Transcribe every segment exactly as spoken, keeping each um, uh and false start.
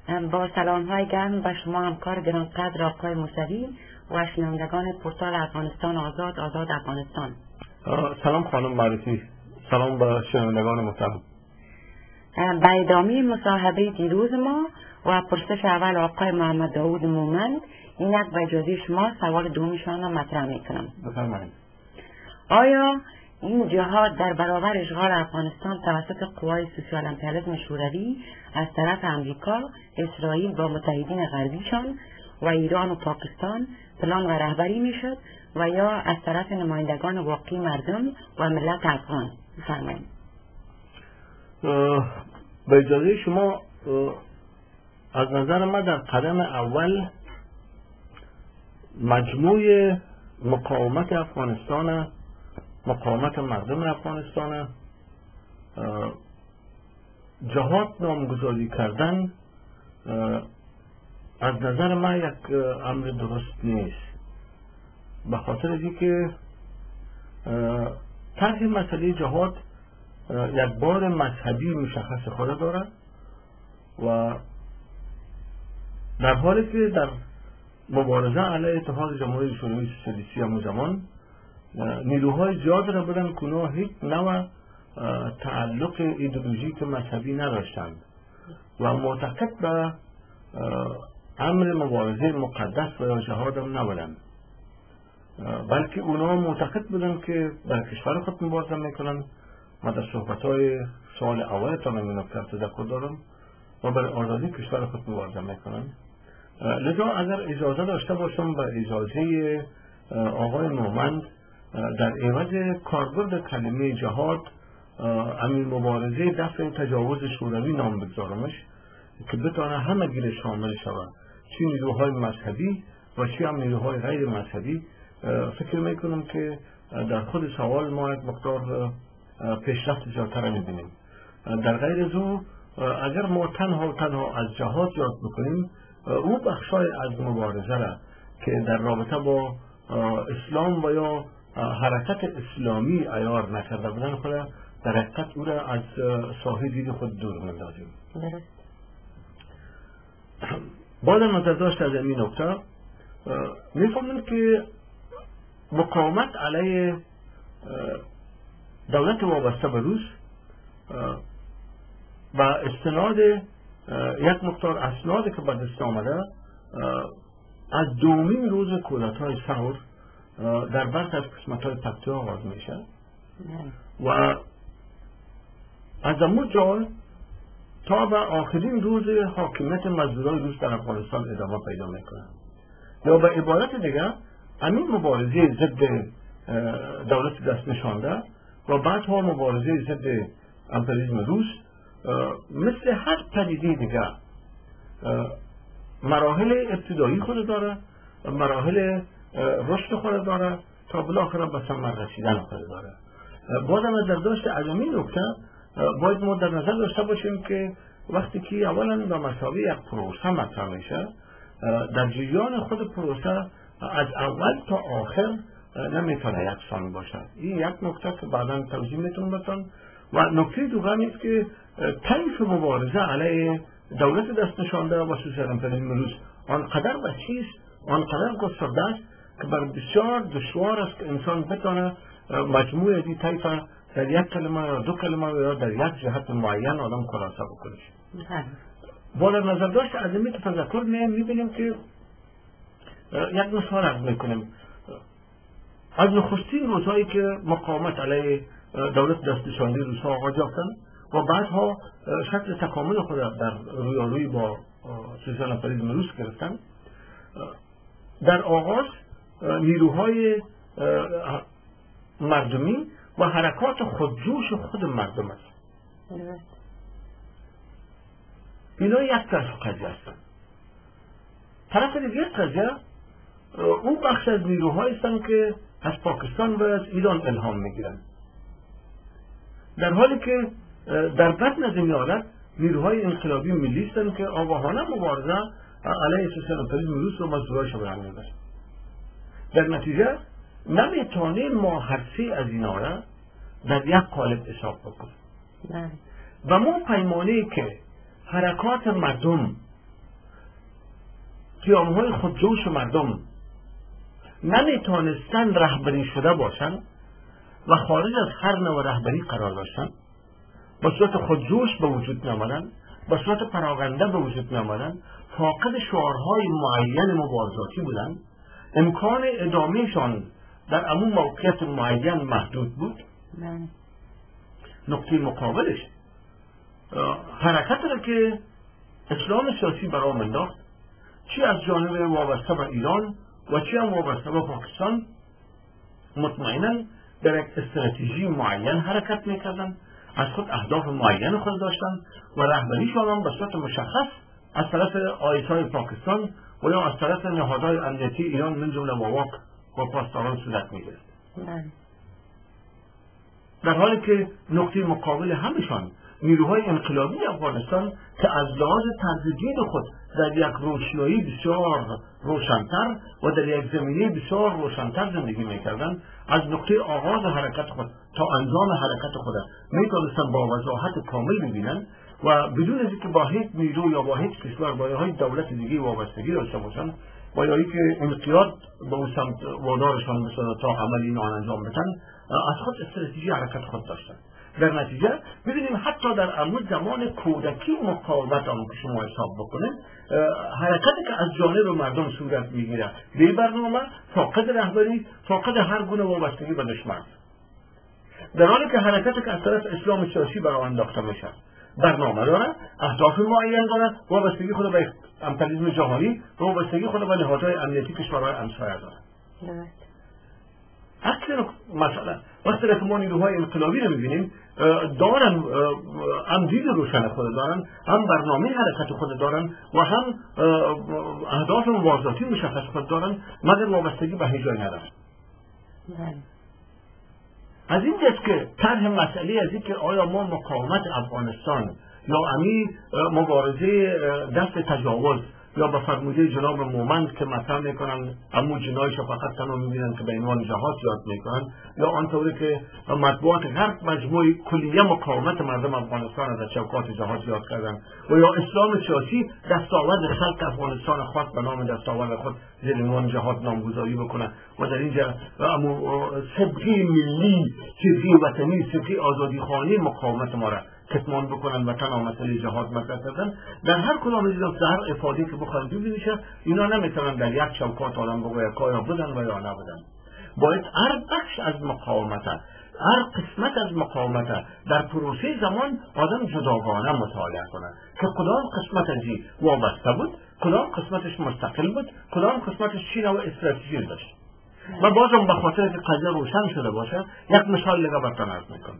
با سلام های گرم به شما همکار گرانقدر آقای موسوی و شنوندگان پورتال افغانستان آزاد آزاد افغانستان. سلام خانم معرفی، سلام به شنوندگان محترم. به ادامه مصاحبه دیروز ما و پرسش اول آقای محمد داود مومند، اینک به اجازه شما سوال دومشان را مطرح میکنم. بفرمایید. آیا این جهاد در برابر اشغال افغانستان توسط قوای سوسیال امپریالیسم شوروی از طرف امریکا، اسرائیل و متحدین غربیشان و ایران و پاکستان پلان و رهبری میشد و یا از طرف نمایندگان واقعی مردم و ملت افغان؟ بفرمایید. به اجازه شما، از نظر من در قدم اول مجموع مقاومت افغانستان، مقاومت مردم افغانستان، جهاد نامگذاری کردن از نظر من یک امر درست نیست، به خاطر اینکه طرح مسئله جهاد یک بار مذهبی مشخص خود دارد و در حالی که در مبارزه علیه اتحاد جماهیر شوروی سوسیالیستی همون زمان نیروهای زیاد را بودن که اونها هیچ نوع تعلق ایدئولوژیک مذهبی نداشتند و معتقد به امر مبارزه مقدس و یا جهاد هم نبودند، بلکه اونها معتقد بودن که برای کشور خود مبارزه میکنن. ما در صحبت‌های سال اول تا من نکته تذکر دارم و برای آزادی کشور خود مبارزه میکنن. لذا اگر اجازه داشته باشم به اجازه آقای مومند در عوض کاربرد کلمه جهاد همین مبارزه دفع تجاوز شوروی نام بگذارمش که بتونه همه گیل شامل شود، چی نیروهای مذهبی و چی هم نیروهای غیر مذهبی. فکر میکنم که در خود سوال ما یک مقدار پیشرفت زیادتر میبینیم. در غیر از او اگر ما تنها تنها از جهاد یاد بکنیم، او بخشای از مبارزه را که در رابطه با اسلام و یا حرکت اسلامی عیار نکرده بودن خود در حقیقت او را از ساحه دید خود دور مندازیم. با در نظر داشت از این نکته میفهمیم که مقاومت علیه دولت وابسته به روس و استناد یک مقدار اسنادی که به دست آمده از دومین روز کودتای ثور در برخی از قسمت‌های پکتیا آغاز میشه و از همون جای تا به آخرین روز حاکمیت مزدورای روس در افغانستان ادامه پیدا میکنه. یا به عبارت دیگه همین مبارزه ضد دولت دست نشانده و بعدها مبارزه ضد امپریالیسم روس مثل هر پدیده دیگه مراحل ابتدایی خود داره، مراحل رشد خود داره تا بالاخره به ثمر رسیدن خود داره. باز نظر داشته از این نکته باید ما در نظر داشته باشیم که وقتی که اولا به مسابقه یک پروسه مطرح میشه، در جریان خود پروسه از اول تا آخر نمیتونه یکسان باشه. این یک نکته که بعدا توضیح میتونم بدم. و نکته دوم است که طیف مبارزه علیه دولت دست نشانده و سوسیال امپریالیسم روس آنقدر وسیع است، آنقدر گسترده است که بر بسیار دشوار است که انسان بتونه مجموع این طیف در یک کلمه یا دو کلمه یا در یک جهت معین آدم خلاصه بکنه. با در نظر داشت از این که تذکر میبینیم که یک مثال عرض میکنیم. از نخستین روزهایی که مقاومت علیه دولت دست نشانده روس‌ها آغاز یافتند و بعدها شکل تکامل خود در رویارویی با سوسیال امپریالیسم روس گرفتند، در آغاز نیروهای مردمی و حرکات خودجوش خود مردم است. اینا یک طرف قضیه هستند. طرف دیگه قضیه اون بخش از نیروهایی هستند که از پاکستان و از ایران الهام میگیرند، در حالی که در بطن از این حالت نیروهای انقلابی ملی هستند که آگاهانه مبارزه علیه سوسیال امپریالیسم روس و مزدورایش را برهم می‌دارند. در نتیجه نمیتونیم ما هر سه از اینا را در یک قالب حساب بکنیم و ما پیمانه‌ای که حرکات مردم قیام‌های خودجوش مردم نمیتونستن رهبری شده باشن و خارج از هر نوع رهبری قرار داشتن، با صورت خودجوش به وجود نمادن، با صورت پراکنده به وجود نمادن، فاقد شعارهای معین مبارزاتی بودن، امکان ادامهشان در همون موقعیت معین محدود بود. نقطه مقابلش حرکت را که اسلام سیاسی برام انداخت، چی از جانب وابسته به ایران و چی هم وابسته به پاکستان، مطمئنا در یک استراتژی معین حرکت میکردن، از خود اهداف معین خود داشتن و رهبریشان هم به صورت مشخص از طرف آیسای پاکستان و یا از طرف نهادهای امنیتی ایران من جمله واواک و پاسداران صورت میگرفت. در حالی که نقطه مقابل همشان نیروهای انقلابی افغانستان که از لحاظ طرز دید خود در یک روشنایی بسیار روشنتر و در یک زمینه بسیار روشنتر زندگی میکردن، از نقطه آغاز حرکت خود تا انجام حرکت خود میتونستن با وضاحت کامل ببینن و بدون از اینکه با هیچ نیرو یا با هیچ کشور با یا هیچ دولت دیگه وابستگی داشته باشن و یا اینکه انقیاد به اون سمت وادارشان بسازه تا عمل این آن انجام بدن، از خود استراتژی حرکت خود داشتن. در نتیجه ببینیم حتی در امروز زمان کودکی مقاومت هم که شما حساب بکنید، حرکتی که از جانب مردم صورت میگیره بی برنامه، فاقد رهبری، فاقد هر گونه وابستگی به دشمن، در حالی که حرکتی که از طرف اسلام سیاسی برای انداخته میشه برنامه داره، اهداف معین داره، وابستگی خود به امپریالیسم جهانی، وابستگی خود به نهادهای امنیتی کشورهای همسایه داره. اصل مثلا وقتی که ما نیروهای انقلابی رو میبینیم دارن هم دید روشن خود دارن، هم برنامه حرکت خود دارن و هم اهداف مبارزاتی مشخص خود دارن، مگر وابستگی به هیچ جای ندارن. از این جهت که طرح مسئله از این که آیا ما مقاومت افغانستان یا امی مبارزه دست تجاوز یا به فرموده جناب مومند که مطرح میکنن امو جنایش فقط تنها میبینن که به عنوان جهاد یاد میکنن، یا آنطوری که مطبوعات غرب مجموعه کلیه مقاومت مردم افغانستان از چوکات جهاد یاد کردن، و یا اسلام سیاسی دستاورد خلق افغانستان خواست به نام دستاورد خود زیر عنوان جهاد نامگذاری بکنه و در اینجا امو صدقی ملی، صدقی وطنی، صدقی آزادی خواهی مقاومت ما را کتمان بکنن و تنها مسئله جهاد مطرح کردن. در هر کدام از اینا در افاده که بخواهد ببینیشه اینا نمیتونن در یک چوکات آدم بگوید که آیا بودن و یا نبودن. باید هر بخش از مقاومت، هر قسمت از مقاومت در پروسه زمان آدم جداگانه مطالعه کنه که کدام قسمت از این وابسته بود، کدام قسمتش مستقل بود، کدام قسمتش چی نوع استراتژی داشت. و بازم به خاطر که قضیه روشن شده باشه یک مثال دیگه براتون عرض میکنم.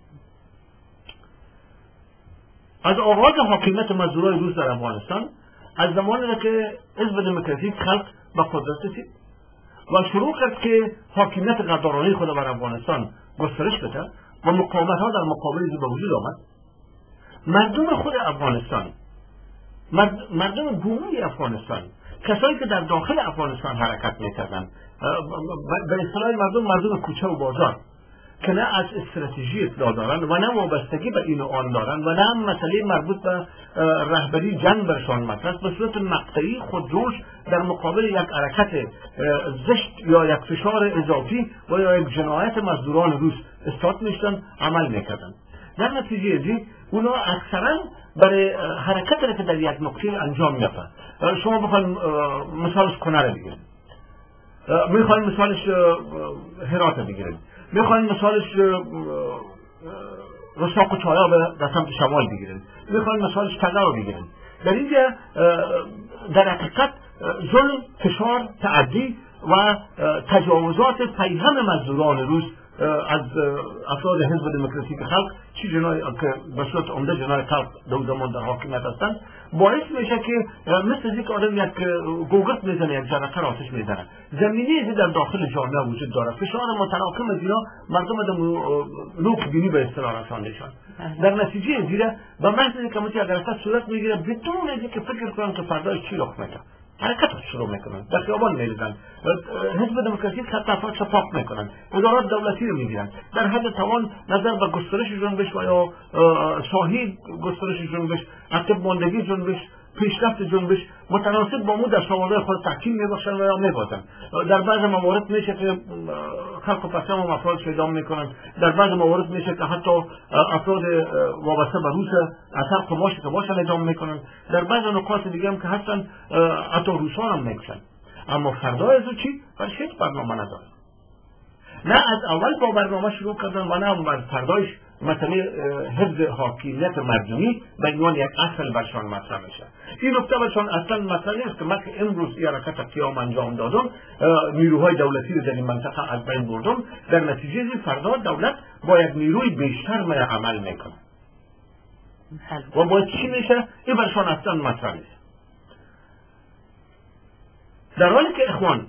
از آغاز حاکمیت مزدورای روس در افغانستان، از زمانی که حزب دموکراتیک خلق به قدرت رسید و شروع کرد که حاکمیت غدارانه خود بر افغانستان گسترش بده و مقاومت ها در مقابل این به وجود آمد، مردم خود افغانستان، مردم بومی افغانستان، کسایی که در داخل افغانستان حرکت میکردن، به اصطلاح مردم مردم کوچه و بازار که نه از استراتژی اطلاع دارن و نه وابستگی به این و آن دارن و نه هم مسئله مربوط به رهبری جنگ برشان مطرح، به صورت مقطعی خودجوش در مقابل یک حرکت زشت یا یک فشار اضافی و یا یک جنایت مزدوران روس استاد میشتن عمل میکردن. در نتیجه ازی اونا اکثرا برای حرکت که در یک نقطه انجام میفته. شما بخواید مثالش کنر بگیرید، میخواید مثالش هرات بگیرید، میخواین مثالش رساق و چایا در سمت شمال بگیرین، میخواین مثالش تله رو بگیرین. در اینجا در حقیقت ظلم، فشار، تعدی و تجاوزات پیهم مزدوران روس از افراد حزب دموکراتیک خلق، چی جنای که به صورت عمده جنای خلق دو زمان در حاکمیت هستند، باعث میشه که مثل اینکه آدم یک گوگرد میزنه، یک جرقه را آتش میزنه. زمینی ازی در داخل جامعه وجود داره، فشار متراکم از اینا مردم در لوک بینی به اصطلاح رساندهشان. در نتیجه زیره به محض اینکه مثل یک حرکت صورت میگیره بدون از اینکه فکر کنن که فرداش چی رخ میده، حرکت شروع میکنن، در خیابان میریزن، حزب دموکراتیک خط افرادش پاک میکنن، ادارات دولتی رو میگیرن، در حد توان نظر به گسترش جنبش و یا شاهی گسترش جنبش، عقب ماندگی جنبش، پیشرفت جنبش متناسب با مو در سوادهای خود تحکیم میبخشن و یا میبازن. در بعض موارد میشه که خلق و پسم و افراد شیدام میکنن، در بعض موارد میشه که حتی افراد وابسته به روس اثر قماش که باشن ادام میکنن، در بعض نکات دیگه هم که هستن حتی روسان هم میکشن. اما فردا از چی؟ برش هیچ برنامه نداره. نه از اول با برنامه شروع کردن و نه بر فردایش مثلا حفظ حاکمیت مردمی به عنوان یک اصل برشان مطرح میشه. این نکته برشان اصلا مسئله است که من که امروز این حرکت قیام انجام دادم، نیروهای دولتی رو در این منطقه از بین بردم، در نتیجه این فردا دولت با یک نیروی بیشتر می عمل میکنه و باید چی میشه این برشان اصلا مطرح نیست. در حالی که اخوان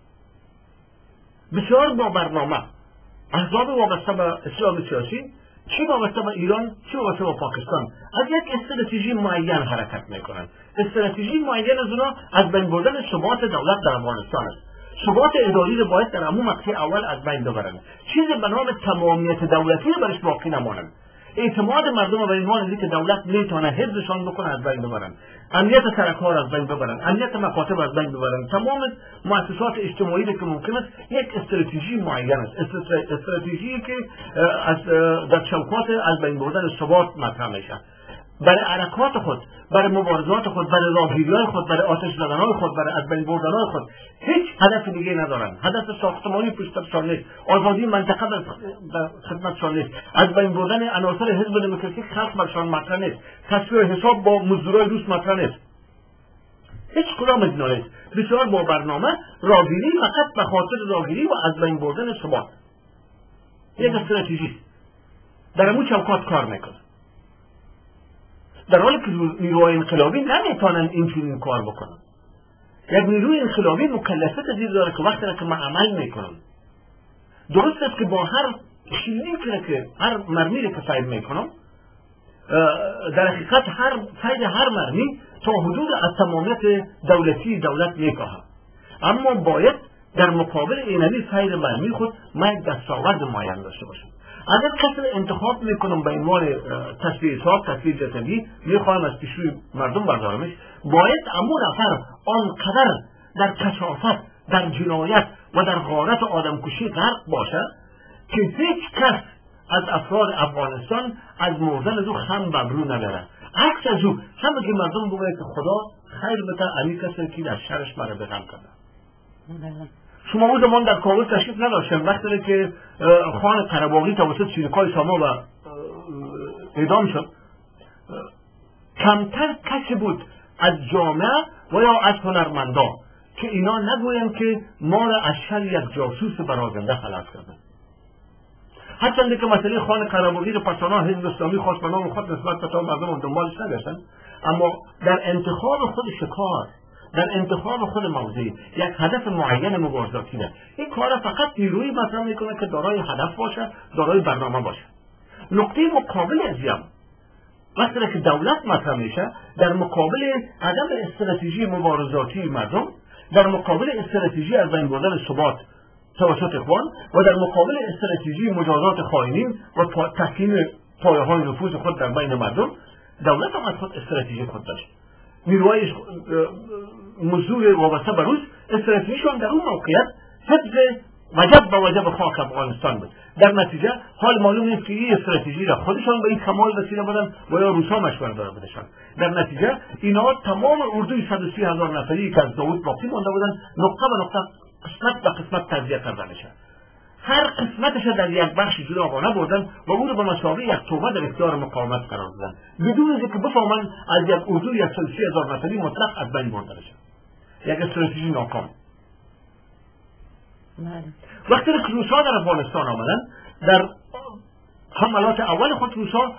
بسیار با برنامه احزاب وابسته به اسلام سیاسی، چی وابسته به ایران، چی وابسته به پاکستان، از یک استراتژی معین حرکت میکنند. استراتژی معین از اونا از بین بردن ثبات دولت در افغانستان است. ثبات اداری رو باید در عموم مقطع اول از بین ببرند. چیزی به نام تمامیت دولتی رو برش باقی نمانند. اعتماد مردم به عنوان که دولت میتونه حفظشان بکنه از بین ببرن، امنیت سرکار از بین ببرن، امنیت مکاتب از بین ببرن، تمام مؤسسات اجتماعی که ممکن است یک استراتژی معین است، استراتژی که از در چوکات از بین بردن ثبات مطرح میشه. برای حرکات خود، برای مبارزات خود، برای راهگیری‌های خود، برای آتش زدن‌های خود، برای از بین بردن‌های خود هیچ هدف دیگه ندارن. هدف ساختمانی پشت‌سرشان نیست، آزادی منطقه در خدمتشان نیست، از بین بردن عناصر حزب دموکراتیک خلق برشان مطرح نیست، تصفیه حساب با مزدورای روس مطرح نیست. هیچ کدام از اینا نیست. بسیار با برنامه راهگیری، فقط به خاطر راهگیری و از بین بردن ثبات. یک استراتژی در همون چوکات کار میکنه. در حالی که نیروهای انقلابی نمیتونن این کار بکنن. یک نیروی انقلابی مکلفیت دید داره که وقتی که من عمل میکنم، درست است که با هر شیلی که هر مرمی که فاید میکنم، در حقیقت هر فاید هر مرمی تا حدود از تمامیت دولتی دولت میکاهم، اما باید در مقابل اینمی فاید مرمی خود من یک دستاورد معین داشته باشم. اگر کسی انتخاب میکنم به عنوان تصفیه حساب، تصفیه جسدی، میخواهم از پیشروی مردم بردارمش، باید امون نفر آنقدر در کثافت، در جنایت و در غارت آدمکشی غرق باشد که هیچ کس از افراد افغانستان از مردن از او خم ببرو نداره. عکس از او همه که مردم بگوید که خدا خیر بده علی کسی که در شرش مرا به غم کرده. شما اون زمان در کابل تشریف نداشتم، وقتی که خان قره‌باغی توسط شیرکای ساما و اعدام شد، کمتر کسی بود از جامعه و یا از هنرمندان که اینا نگویند که ما را از شر یک جاسوس برازنده خلاص کردن. هرچند که مسئله خان قره‌باغی رو پسانا حزب اسلامی خواست به نام خود نسبت به تا مردم دنبالش نگشتن، اما در انتخاب خود شکار، در انتخاب خود موضوع یک هدف معین مبارزاتی ده، این کار فقط نیروی مطرح میکنه که دارای هدف باشه، دارای برنامه باشه. نقطه مقابل ازیم وقتی که دولت مطرح میشه، در مقابل عدم استراتژی مبارزاتی مردم، در مقابل استراتژی از بین بردن ثبات توسط اخوان و در مقابل استراتژی مجازات خائنین و تحکیم پایه‌های نفوذ خود در بین مردم، دولت هم از خود استراتژی خود داشت. نیروهای مزدور وابسته به روس استراتژیشون در اون موقعیت حفظ وجب به وجب خاک افغانستان بود. در نتیجه حال معلوم نیست که این استراتژی را خودشان به این کمال رسیده بودن و یا روسا مشورت داده بودشان. در نتیجه اینا تمام اردوی صد و سی هزار نفری که از داوود باقی مانده بودن نقطه به نقطه، قسمت به قسمت تجزیه کرده میشه. هر قسمتش در یک بخش جدا آوانه بردن و او رو به مسابقه یک توبه در اختیار مقاومت قرار دادن، بدون اینکه بفهمن از یک اردوی صد و سی هزار نفری مطلق از بین برده بشه. یک استراتژی ناکام. وقتی که روسا در افغانستان آمدن، در حملات اول خود روسا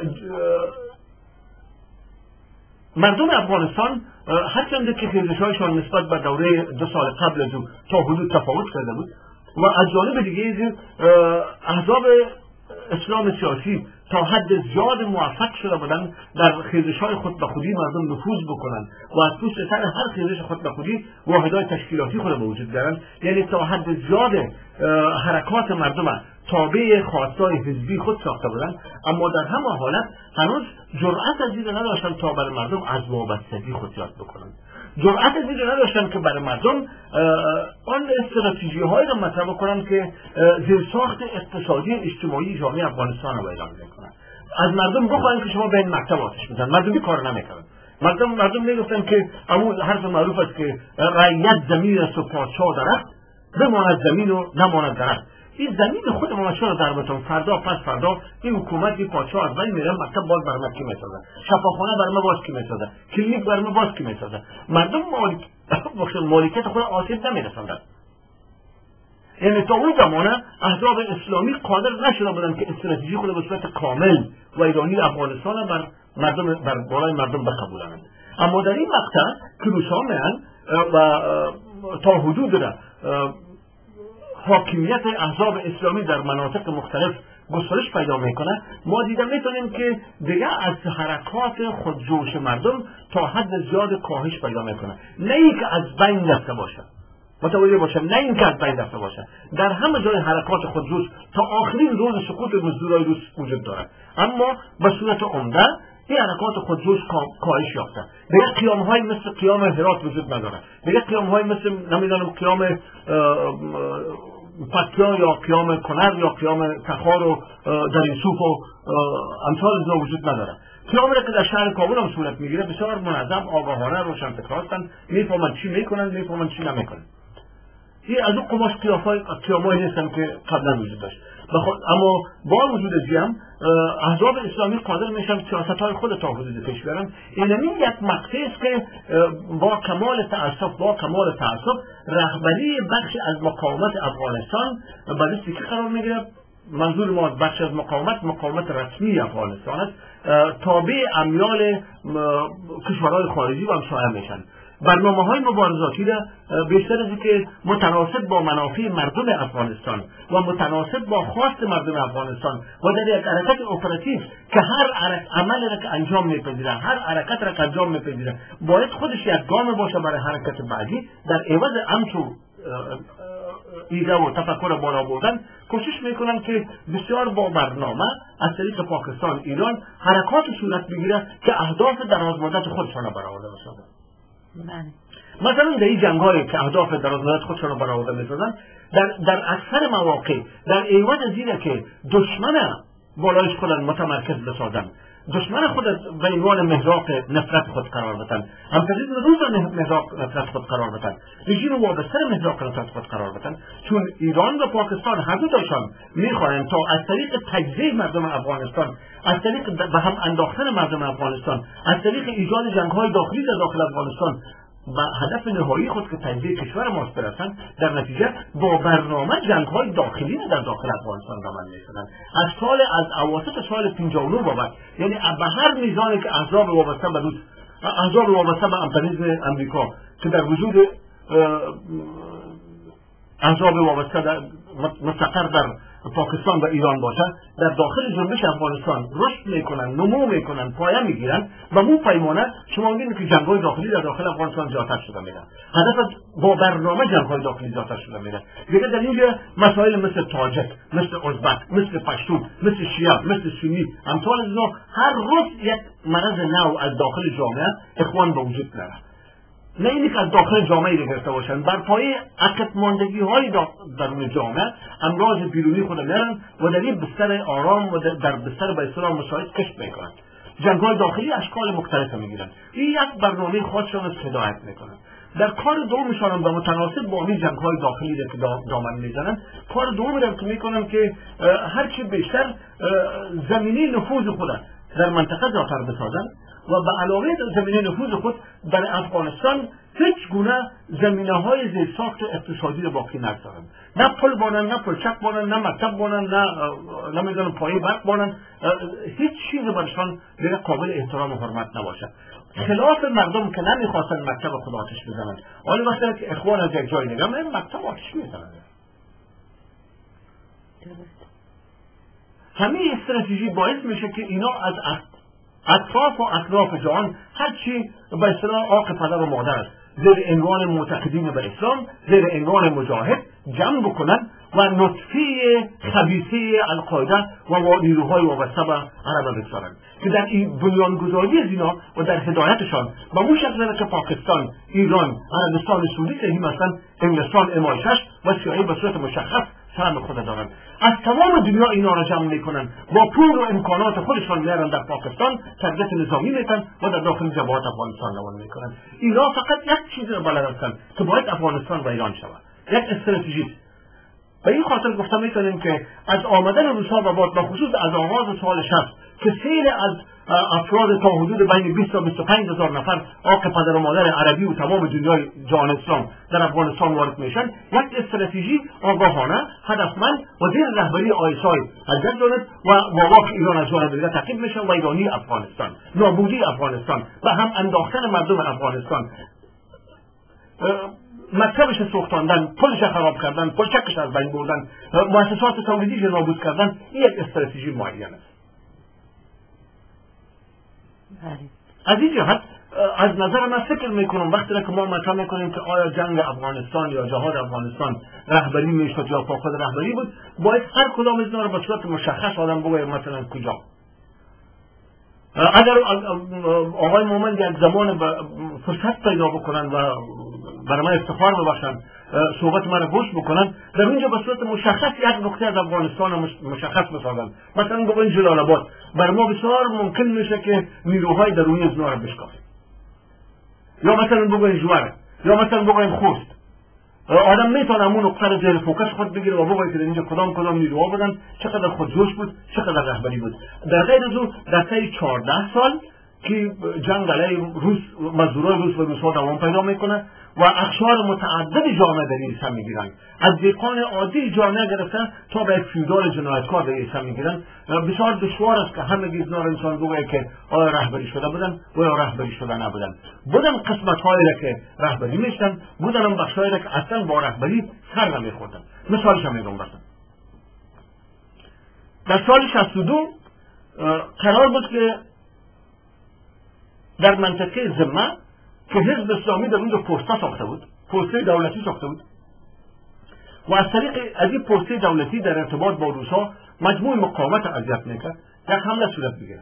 مردم افغانستان هرچند که خیزش‌هایشان نسبت به دوره دو سال قبل از او تا حدود تفاوت کرده بود و از جانب دیگه احزاب اسلام سیاسی تا حد زیاد موفق شده بودن در خیزش‌های خود به خودی مردم نفوذ بکنن و از پشت سر هر خیزش خود به خودی واحدهای تشکیلاتی خود به وجود بیارن، یعنی تا حد زیاد حرکات مردم تابع خواستای حزبی خود ساخته بودن، اما در همه حالت هنوز جرأت از این نداشتن تا برای مردم از وابستگی خود یاد بکنن، جرأت از این نداشتن که برای مردم آن استراتژی هایی را مطرح کنن که زیرساخت اقتصادی اجتماعی جامعه افغانستان را اعلام میکنن. از مردم بخواهن که شما به این مکتب آتش میزنن، مردم این کار نمیکنن. مردم مردم میگفتن که همون حرف معروف است که رعیت زمین است و پادشاه درخت، بماند زمین و نماند درخت. این زمین خود ما شما در بتون فردا پس فردا این حکومت این پادشاه از بین میره، مکتب باز برای ما کی میسازه، شفاخانه برای ما باز کی میسازه، کلینیک برای ما باز کی میسازه. مردم مالک مالکیت خود آسیب نمیرساندن. یعنی تا اون زمانه احزاب اسلامی قادر نشده بودن که استراتژی خود به صورت کامل و ایرانی افغانستان بر مردم بر بالای مردم بقبولند. اما در این مقطع که روسا میان و تا حدود حاکمیت احزاب اسلامی در مناطق مختلف گسترش پیدا میکنه، ما دیده میتونیم که دیگه از حرکات خودجوش مردم تا حد زیاد کاهش پیدا میکنه، نه اینکه از بین رفته باشه، متوجه باشه، نه اینکه از بین رفته باشه. در همه جای حرکات خودجوش تا آخرین روز سقوط مزدورای روس وجود داره، اما به صورت عمده این حرکات خودجوش کاهش یافته. دیگه قیام‌های مثل قیام هرات وجود نداره، دیگه قیام‌های مثل نمیدونم قیام پکتیا یا قیام کنر یا قیام تخار و دریسوف و امثال اینا وجود نداره. قیامی که در شهر کابل هم صورت میگیره بسیار منظم، آگاهانه، روشنفکر هستند، میفهمن چی میکنن، میفهمن چی نمیکنن. این از اون قماش قیامایی نیستن که قبلا وجود داشت. اما با وجود زیم احزاب اسلامی قادر میشن سیاست‌های خود تا حدود پیش برن. این یک مقطعی است که با کمال تأسف با کمال تأسف رهبری بخش از مقاومت افغانستان به دستی که قرار میگیره. منظور ما بخش از مقاومت مقاومت رسمی افغانستان است، تابع امیال کشورهای خارجی و همسایه میشن. برنامه های مبارزاتی را بیشتر از اینکه متناسب با منافع مردم افغانستان و متناسب با خواست مردم افغانستان و در یک حرکت اپراتیو که هر عمل را که انجام میپذیره، هر حرکت را که انجام میپذیره باید خودش یک گام باشه برای حرکت بعدی، در عوض همچو ایده و تفکر بالا بردن کوشش میکنن که بسیار با برنامه از طریق پاکستان ایران حرکات صورت بگیره که اهداف درازمدت خودشان برآورده بسازن. مثلا در این جنگ‌هایی که اهداف درازمدت خودشان را برآورده می‌سازند، در در اکثر مواقع در عوض از اینه که دشمن بالایش خود متمرکز بسازند، دشمن خود به عنوان محراق نفرت خود قرار بدن، همچنین روز محراق نفرت خود قرار بدن، رژیم وابسته محراق نفرت خود قرار بدن، چون ایران و پاکستان هر دو تاشان میخواهند تا از طریق تجزیه مردم افغانستان، از طریق به هم انداختن مردم افغانستان، از طریق ایجاد جنگ‌های داخلی در داخل افغانستان و هدف نهایی خود که تجزیه کشور ماست برسند، در نتیجه با برنامه جنگ‌های داخلی در داخل افغانستان عمل می‌کنند. از سال از اواسط سال پنجاه و نه بابت، یعنی به هر میزانی که احزاب وابسته به روس، احزاب وابسته به امپریالیسم امریکا که در وجود احزاب وابسته مستقر در پاکستان و ایران باشه، در داخل جنبش افغانستان رشد میکنن، نمو میکنن، پایه میگیرن و مو پیمانه شما میبینید که جنگ‌های داخلی در داخل افغانستان زیادتر شده میره. هدف با برنامه جنگ‌های داخلی زیادتر شده میره. دیگه در اینجا مسائل مثل تاجک، مثل ازبک، مثل پشتون، مثل شیعه، مثل سنی، امثال اینا هر روز یک مرض نو از داخل جامعه اخوان به وجود میاره. نه اینی که از داخل جامعه گرفته باشن، بر پایه عقب ماندگی های درون جامعه امراض بیرونی خود میرن و در این بستر آرام و در بستر به اصطلاح مساعد کشف میکنن. جنگ‌های داخلی اشکال مختلف میگیرن. این یک برنامه خودشان از هدایت میکنن. در کار دومشان به متناسب با این جنگ‌های داخلی که دامن میزنن، کار دوم را که میکنن که هرچی بیشتر زمینه نفوذ خود در منطقه زیادتر بسازن و به علاوه زمینه نفوذ خود در افغانستان هیچ گونه زمینه های زیرساخت اقتصادی رو باقی نگذارن. نه پل بانن، نه پلچک بانن، نه مکتب بانن، نه نمیدونم پایه برق بانن، هیچ چیزی برشان دیگه قابل احترام و حرمت نباشه. خلاف مردم که نمیخواستن مکتب خود آتش بزنن، حالا وقتی که اخوان از یک جای نگم مکتب آتش میزنن. همه استراتژی باعث میشه که اینا از اطراف و اطراف جهان هرچی به اصطلاح آق پدر و مادر است زیر عنوان معتقدین به اسلام، زیر عنوان مجاهد جمع بکنن و نطفه خبیثه القاعده و نیروهای وابسته به عرب بگذارند که در این بنیانگذاری از اینا و در هدایتشان به اون شکل که پاکستان، ایران، عربستان سعودی که این مثلا انگلستان امایشش و سیاهی به صورت مشخص سهم خود دارند. از تمام دنیا اینا را جمع میکنن، با پول و امکانات خودشان میارن در پاکستان تربیت نظامی میکنن و در داخل جبهات افغانستان روان میکنن. اینا فقط یک چیز را بلد هستند که باید افغانستان و ایران شود، یک استراتژی. به این خاطر گفتم میکنیم که از آمدن روس‌ها به بعد، به خصوص از آغاز سال شصت که سیل از افراد تا حدود بین بیست تا بیست و پنج هزار نفر آق پدر و مادر عربی و تمام دنیای جهان اسلام در افغانستان وارد میشن، یک استراتژی آگاهانه هدفمند و زیر رهبری آیسای از یک جانب و واواک ایران از جانب دیگر تعقیب میشن و ایرانی افغانستان، نابودی افغانستان و هم انداختن مردم افغانستان، مکتبش سوختاندن، پلش خراب کردن، پلچکش از بین بردن، مؤسسات تولیدیش نابود کردن، این یک استراتژی معین است. از این جهت از نظر من فکر میکنم وقتی که ما مطرح میکنیم که آیا جنگ افغانستان یا جهاد افغانستان رهبری میشد یا فاقد رهبری بود، باید هر کدام از اینا رو به صورت مشخص آدم بگه مثلا کجا. اگر آقای مومن یک زمان فرصت پیدا بکنن و برای من افتخار ببخشن صحبت من رو گوش بکنن، در اینجا به صورت مشخص یک نقطه از افغانستان مشخص بسازن. مثلا بگوین جلال آباد، برای ما بسیار ممکن میشه که نیروهای درونی از اونها رو بشکافیم، یا مثلا بگوین جواره، یا مثلا بگوین خوست. آدم میتونه همون نقطه رو زیر فوکس خود بگیره و بگوید که در اینجا کدام کدام نیروها بودن، چقدر خودجوش بود، چقدر رهبری بود. در غیر از اون در طی چهارده سال که جنگ علیه روس، مزدورای روس و روس‌ها دوام پیدا میکنه و اقشار متعدد جامعه در این سهم میگیرن، از دهقان عادی جامعه گرفته تا به یک فیودال جنایتکار در این سهم میگیرن. بسیار دشوار است که همه اینا رو انسان بگه که آیا رهبری شده بودن و یا رهبری شده نبودن. بودن قسمت‌هایی را که رهبری میشدن، بودن هم بخش‌هایی را که اصلا با رهبری سر نمیخوردن. مثالش هم میگم برسن. در سال شصت و دو قرار بود که در منطقه ذمه که حزب اسلامی در اونجا پسته ساخته بود، پسته دولتی ساخته بود و از طریق از این پسته دولتی در ارتباط با روس‌ها مجموع مقاومت اذیت میکرد، یک حمله صورت بگیره.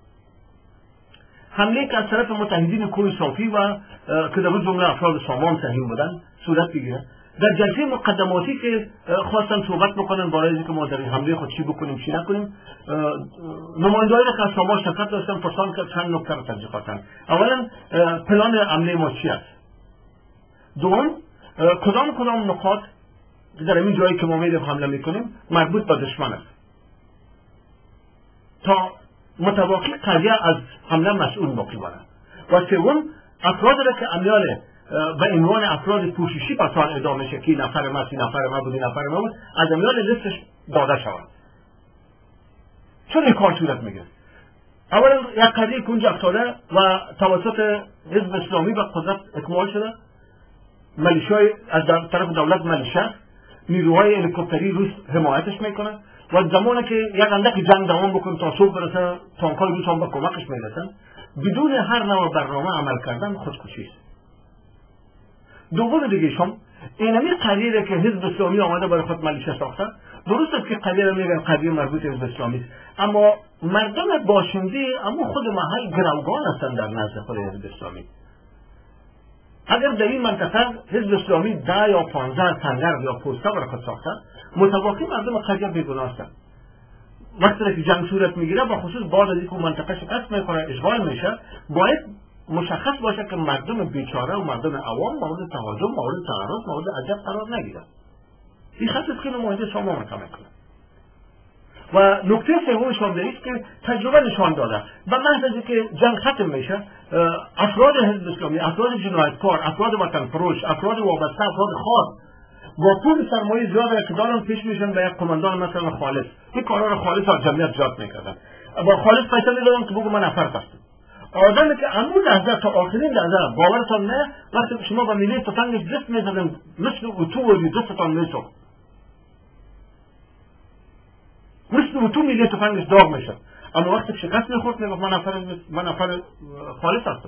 حمله که از طرف متحدین کوه صافی و که در اون جمله افراد سامان سهیم بودن صورت بگیره. در جلسه مقدماتی که خواستن صحبت بکنن برای اینکه ما در این حمله خود چی بکنیم چی نکنیم، نماینده‌ای که از سامان شرکت داشتن پرسان که چند نکته رو ترجیح خواستن. اولا پلان حمله ما چی است؟ دوم کدام کدام نقاط در این جایی که ما میریم حمله میکنیم مربوط به دشمن است تا متواقع قضیه از حمله مسئول باقی بانه. و سوم افراد را که امیال به عنوان افراد پوششی پسان ادامه میشه که نفر ما سی نفر ما بودی نفر ما بود از امیال لیستش داده شود. چون این کار صورت میگه؟ اولا یک قضیه کنج افتاده و توسط حزب اسلامی به قدرت اکمال شده، ملیشای از طرف دولت ملیشه، نیروهای هلیکوپتری روس حمایتش میکنن و زمانی که یک اندک جنگ دوام بکنه تا صبح برسه تانکای روس هم به کمکش میرسن، بدون هر نوع برنامه عمل کردن خودکشی است. دوم دیگه شما اینمی قضیه که حزب اسلامی آمده برای خود ملیشه ساخته، درست است که قضیه رو میگن قضیه مربوط حزب اسلامی است، اما مردم باشنده اما خود محل گروگان هستند در نزد خود حزب اسلامی. اگر در این منطقه حزب اسلامی ده یا پانزده تنگر یا پوسته برای خود ساخته، متواقع مردم قضیه بیگناه هستند. وقتی که جنگ صورت میگیره و خصوص بعد از اینکه منطقه شکست میکنه اشغال میشه، باید مشخص باشه که مردم بیچاره و مردم عوام مورد تهاجم، مورد تعرض، مورد عجب قرار نگیرن. این خط است که نماینده شما مطرح میکنه. و نکته سومش هم است که تجربه نشان داده و محض از اینکه جنگ ختم میشه، افراد حزب اسلامی، افراد جنایتکار، افراد وطن فروش، افراد وابسته، افراد خار با پول سرمایه زیاد که دارن پیش میشن به یک قماندان مثلا خالص، این کارا رو خالص از جمعیت جات میکردن. با خالص پیسه میدادن که بگو من نفر هستم. آدمی که امون لحظه تا آخرین لحظه باورتان نه، وقتی شما با میلی تفنگش دست میزدن مثل اتو و دستتان میسوخت، مثل تو تو میگه تفنگش داغ میشه، اما وقتی شکست میخورد میگه من نفر من نفر خالص هستم.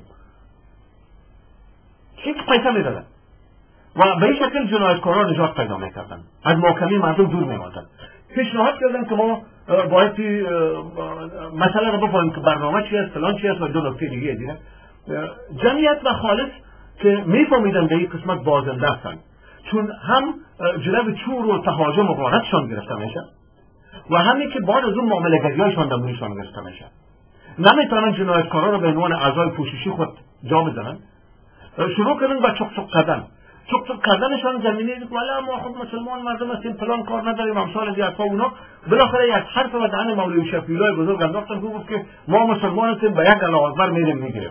هیچ پیسه میدادن و به این شکل جنایتکاران نجات پیدا میکردن، از محاکمه مردم دور میماندن. پیشنهاد کردن که ما باید مسئله رو بفهمیم که برنامه چی است، فلان چی است و دو نکته دیگه دیگه. جمعیت و خالص که میفهمیدن به این قسمت بازنده هستن، چون هم جلب چور و تهاجم و غارتشان گرفته میشه و همین که بعد از اون معامله‌گری‌هایشان دنبالشان گرفته میشه. نمیتونن جنایتکاران رو به عنوان اعضای پوششی خود جا بزنن. شروع کردن با چک چک کردن. چک چک کردنشان زمینه دید والا ما خود مسلمان مردم هستیم، فلان کار نداریم، امثال از حرفا اونا. بالاخره یک حرف و دهن مولوی شفیع الله بزرگ انداختن که گفت که ما مسلمان هستیم، به یک الله اکبر میریم میگیریم.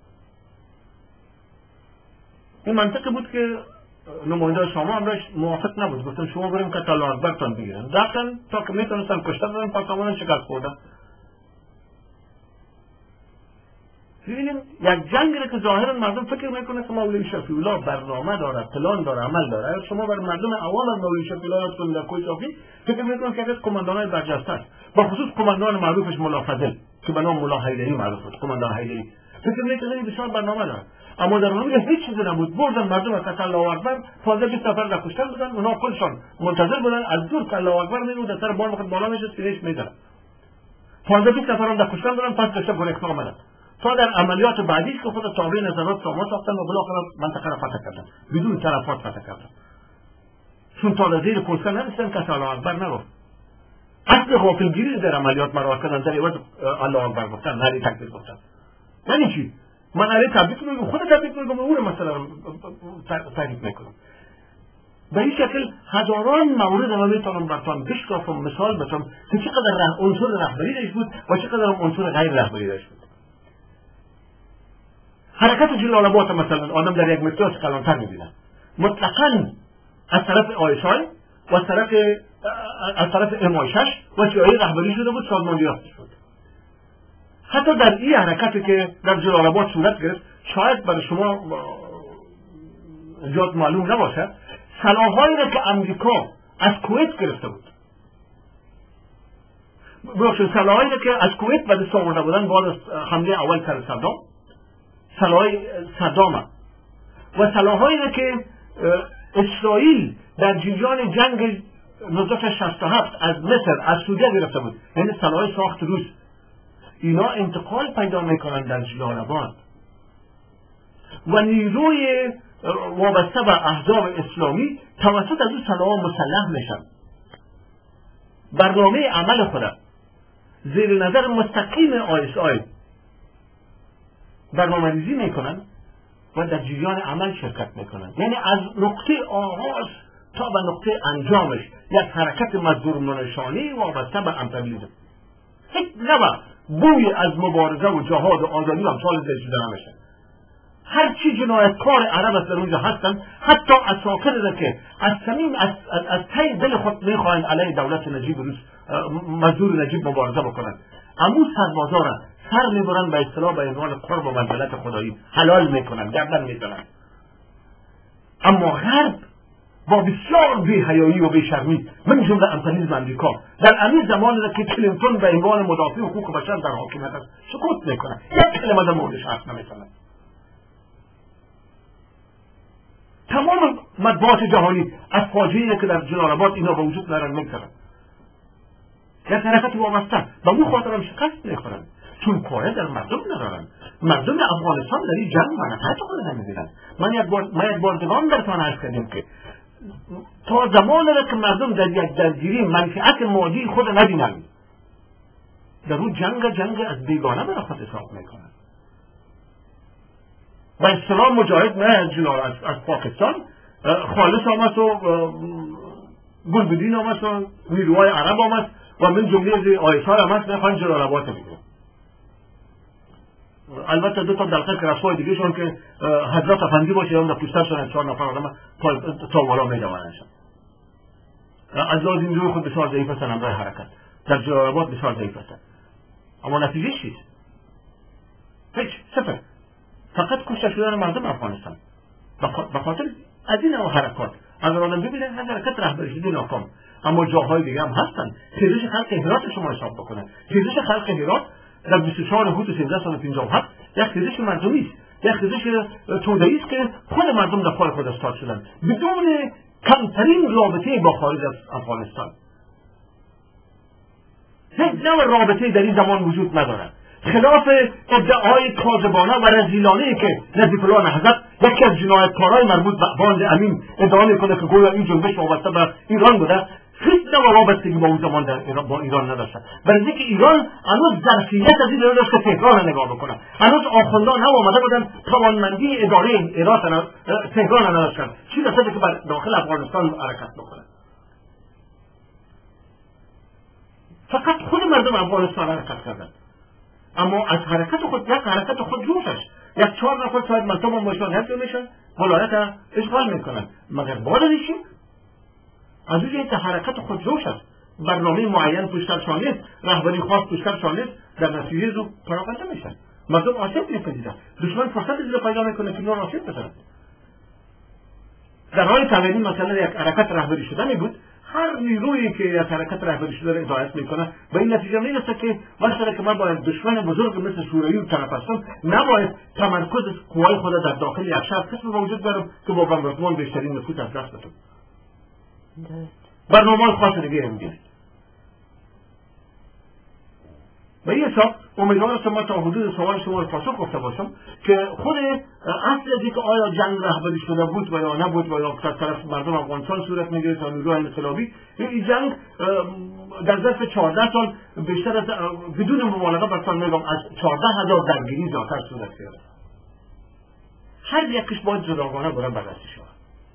این منطقی بود که نماینده شما هم داشت موافق نبود، گفتن شما بریم که الله اکبر تان بگیرن. رفتن تا که میتونستن کشته بدن، پاکستان شکست خوردن. ببینیم یک جنگی که ظاهرا مردم فکر میکنه که مولوی شفیع الله برنامه داره، پلان داره، عمل داره. شما بر مردم عوام از مولوی شفیع الله کنید در کوی صافی فکر میکنن که از کماندانای برجسته است، با خصوص کماندان معروفش ملا فضل که به نام ملا حیدری معروف بود، کماندان حیدری. فکر میکنن بسیار برنامه داره، اما در واقع هیچ چیزی نبود. بردن مردم که الله اکبر، پانزده بیست نفر را کشتن بودن، اونها خودشان منتظر بودن از دور که الله اکبر میگن در سر بال وقت بالا میشه سینه‌اش میزنن. پانزده بیست نفر را کشتن بودن، پس داشته گریخته آمدن. تا در عملیات بعدی که خود تابع نظارات سامان ساختن و بالاخره منطقه را فتح کردن، بدون تلفات فتح کردن. چون تا در زیر پوسکن نرسیدن که الله اکبر نگفت. اصل غافلگیری در عملیات مراحل کردن، در عوض الله اکبر گفتن، نری تکبیر گفتن. یعنی چی؟ من علی تبریک میگم، خود تبریک میگم، اون مسئله رو تعریف میکنم. به این شکل هزاران مورد ما میتونم براتون بشکافم، مثال بزنم که چقدر عنصر رهبری داشت بود و چقدر عنصر غیر رهبری داشت بود. حرکت جلال آباد مثلا آدم در یک متر کلانتر میبینه، مطلقاً از طرف آیسای و از طرف از طرف ام شش و سیایی رهبری شده بود، سازماندهی یافته شد. حتی در این حرکتی که در جلال آباد صورت گرفت، شاید برای شما زیاد معلوم نباشد، سلاح‌هایی را که امریکا از کویت گرفته بود، بخشید سلاح‌هایی را که از کویت به دست آورده بودن بعد از حمله اول سر صدام، سلاح‌های صدام و سلاح‌هایی را که اسرائیل در جریان جنگ هزار و نهصد و شصت و هفت از مصر از سوریه گرفته بود، یعنی سلاح‌های ساخت روس، اینا انتقال پیدا میکنن در جلال آباد و نیروی وابسته به احزاب اسلامی توسط از اون سلاح مسلح میشن. برنامه عمل خود زیر نظر مستقیم آی اس آی برنامه ریزی میکنن و در جریان عمل شرکت میکنن. یعنی از نقطه آغاز تا به نقطه انجامش یک حرکت مزدور منشانی وابسته به امپریالیسم. هیچ نبا بوی از مبارزه و جهاد و آزادی و امثال زیده نمیشه. هر چی جنایتکار عرب است در اونجا هستن، حتی اساکر که از صمیم از از, از ته دل خود میخواهند علیه دولت نجیب روس مزدور نجیب مبارزه بکنند، اما سربازا را سر میبرن به اصطلاح به عنوان قرب و منزلت خدایی حلال میکنن، گردن میزنن. اما غرب با بسیار بی‌حیایی و بی‌شرمی من جمله امپریالیسم امریکا در همین زمانی را که کلینتون به عنوان مدافع حقوق بشر در حاکمیت است سکوت میکنن، یک کلمه در موردش حرف نمیزنن. تمام مطبوعات جهانی از فاجعه‌ای که در جلال آباد اینا به وجود میارن میگذرن. یک حرکت وابسته به اون خاطر هم شکست میخورن، چون کاره در مردم ندارن. مردم افغانستان در این جنگ منفعت خود نمیبینن. من یک بار من یک بار دوام براتون عرض کردم که تا زمانی را که مردم در یک درگیری منفعت مادی خود نبینن، در اون جنگ جنگ از بیگانه برای خود حساب میکنن. و اصطلاح مجاهد نه از جلال از, از پاکستان خالص آمد و گلبدین آمد و نیروهای عرب آمد و من جمله آیسار آمد نخواهن جلال آباد بگیرم. البته دو تا دلقه که رسوای دیگه شون که حضرت افندی باشه یا هم در پوستر شدن چهار نفر آدم تا والا می دوانشن. از لازم روی خود بسیار ضعیف هستن همراه حرکت در جلال آباد بسیار ضعیف هستن، اما نتیجه چیست؟ هیچ صفر. فقط کشته شدن مردم افغانستان به خاطر از این نوع حرکات اگر آدم ببینه از حرکت رهبری شده ناکام، اما جاهای دیگه هم هستن. خیزش خلق هرات شما حساب بکنه، خیزش خلق هرات در بیست و چهار هوت سیزده سال پنجاه و هفت یک خیزش مردمی است، یک خیزش توده‌ای است که خود مردم در پای خود استاد شدن بدون کمترین رابطه با خارج از افغانستان. هیچ نوع رابطه در این زمان وجود ندارد، خلاف ادعای کاذبانه و رذیلانه‌ای که نزدیک الله نهضت یکی از جنایتکارهای مربوط به باند امین ادعا میکنه که گویا این جنبش وابسته به ایران بوده. هیچ نوع رابطگی با اون زمان در ایران با ایران نداشته، برای اینکه ایران هنوز ظرفیت از این داشت که تهران را نگاه بکنه. هنوز آخوندان هم آمده بودن توانمندی اداره ایران تهران را نداشتن، چی رسیده که بر داخل افغانستان حرکت بکنه. فقط خود مردم افغانستان حرکت کردند، اما از حرکت خود یک حرکت خود جوشش یک چهار نفر صاحب منصب هم باشن حفظ میشن، ولایت اشغال میکنن، مگر بارشی از اونجایی که حرکت خود جوش است، برنامه معین پشترشان نیست، رهبری خاص پشترشان نیست، در نتیجه زو پراکنده میشن، مردم آسیب میپذیرن، دشمن فرصت زیر پیدا میکنه که نور آسیب بزنن. در حال تولید مثلا یک حرکت رهبری شدنی بود، هر نیرویی که یک حرکت رهبری شده را هدایت میکنه به این نتیجه میرسه که وقتی که من باید دشمن بزرگ مثل شوروی و طرف هستم، نباید تمرکز قوای خود در داخل یک شهر قسم وجود دارم که با بمبارمان بیشترین نفوذ از دست بدم. برنامه خاص دیگه هم گیرید. به این حساب امیدوار هستم ما تا حدود سوال شما رو پاسخ گفته باشم که خود اصل از اینکه آیا جنگ رهبری شده بود و یا نبود و یا طرف مردم افغانستان صورت میگیره تا نیروهای انقلابی، این جنگ در ظرف چهارده سال بیشتر از بدون مبالغه براتون میگم از چهارده هزار درگیری زیادتر صورت گرفت. هر یکیش باید جداگانه برای بررسی شود.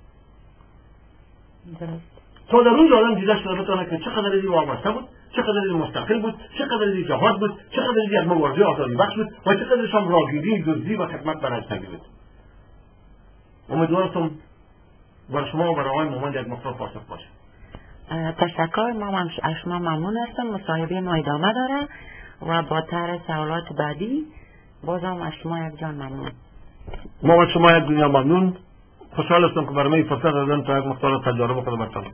تا در اونجا آدم دیده شده بتونه که چقدر این وابسته بود، چقدر این مستقل بود، چقدر این جهاد بود، چقدر این یک مبارزه آزادی بخش بود و چقدرش هم راگیری، دزدی و خدمت برای تنگی بود. امیدوارم برای شما و برای آقای مومند یک مقدار پاسخ باشه. تشکر. ما از شما ممنون هستم. مصاحبه ما ادامه داره و با طرح سوالات بعدی بازم از شما یک جان ممنون. ما از شما یک دنیا ممنون. خوشحال هستم که برای من فرصت دادن تا یک مقدار تجربه خودم